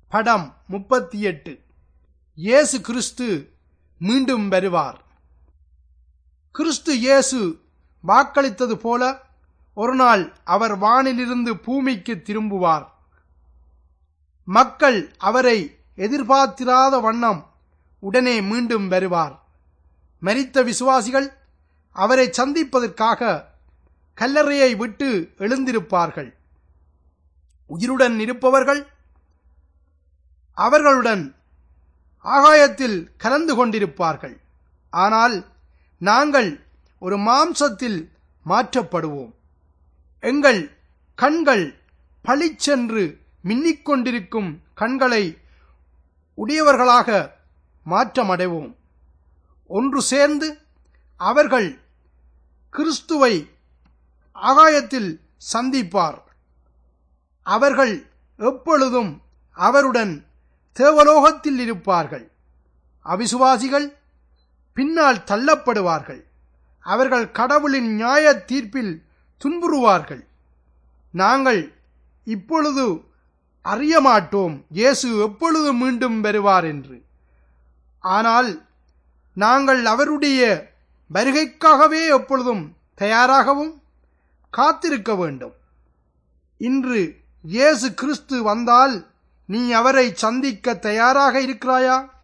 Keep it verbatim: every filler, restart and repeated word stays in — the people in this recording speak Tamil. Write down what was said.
படம் முப்பத்தி எட்டு. இயேசு கிறிஸ்து மீண்டும் வருவார். கிறிஸ்து இயேசு வாக்களித்தது போல ஒரு நாள் அவர் வானிலிருந்து பூமிக்கு திரும்புவார். மக்கள் அவரை எதிர்பார்த்திராத வண்ணம் உடனே மீண்டும் வருவார். மரித்த விசுவாசிகள் அவரை சந்திப்பதற்காக கல்லறையை விட்டு எழுந்திருப்பார்கள். உயிருடன் இருப்பவர்கள் அவர்களுடன் ஆகாயத்தில் கலந்து கொண்டிருப்பார்கள். ஆனால் நாங்கள் ஒரு மாம்சத்தில் மாற்றப்படுவோம். எங்கள் கண்கள் பளிச்சென்று மின்னிக்கொண்டிருக்கும் கண்களை உடையவர்களாக மாற்றமடைவோம். ஒன்று சேர்ந்து அவர்கள் கிறிஸ்துவை ஆகாயத்தில் சந்திப்பார். அவர்கள் எப்பொழுதும் அவருடன் தேவலோகத்தில் இருப்பார்கள். அவிசுவாசிகள் பின்னால் தள்ளப்படுவார்கள். அவர்கள் கடவுளின் நியாய தீர்ப்பில் துன்புறுவார்கள். நாங்கள் இப்பொழுது அறிய மாட்டோம் இயேசு எப்பொழுது மீண்டும் வருவார் என்று. ஆனால் நாங்கள் அவருடைய வருகைக்காகவே எப்பொழுதும் தயாராகவும் காத்திருக்க வேண்டும். இன்று இயேசு கிறிஸ்து வந்தால் நீ அவரை சந்திக்க தயாராக இருக்கிறாயா?